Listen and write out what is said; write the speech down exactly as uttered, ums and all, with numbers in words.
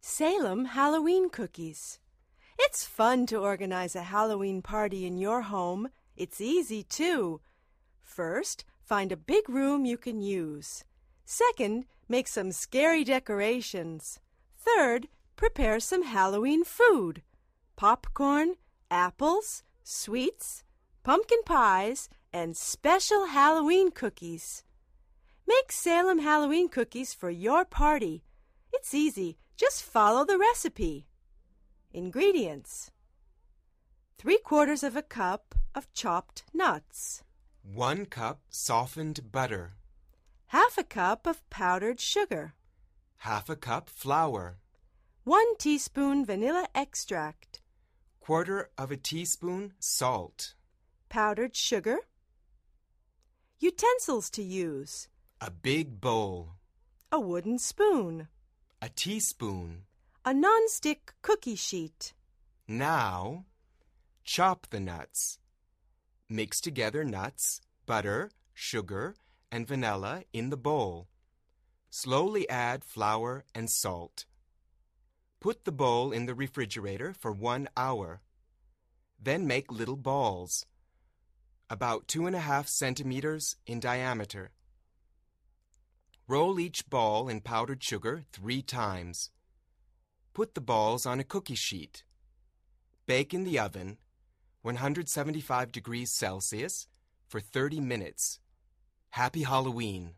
Salem Halloween Cookies. It's fun to organize a Halloween party in your home. It's easy, too. First, find a big room you can use. Second, make some scary decorations. Third, prepare some Halloween food. Popcorn, apples, sweets, pumpkin pies, and special Halloween cookies. Make Salem Halloween cookies for your party. It's easy. Just follow the recipe. Ingredients: three quarters of a cup of chopped nuts. One cup softened butter. Half a cup of powdered sugar. Half a cup flour. One teaspoon vanilla extract. Quarter of a teaspoon salt. Powdered sugar. Utensils to use: A big bowl. a wooden spoon, A teaspoon. a non-stick cookie sheet. Now, chop the nuts. Mix together nuts, butter, sugar, and vanilla in the bowl. Slowly add flour and salt. Put the bowl in the refrigerator for one hour. Then make little balls, about two and a half centimeters in diameter. Roll each ball in powdered sugar three times. Put the balls on a cookie sheet. Bake in the oven, one hundred seventy-five degrees Celsius, for thirty minutes. Happy Halloween!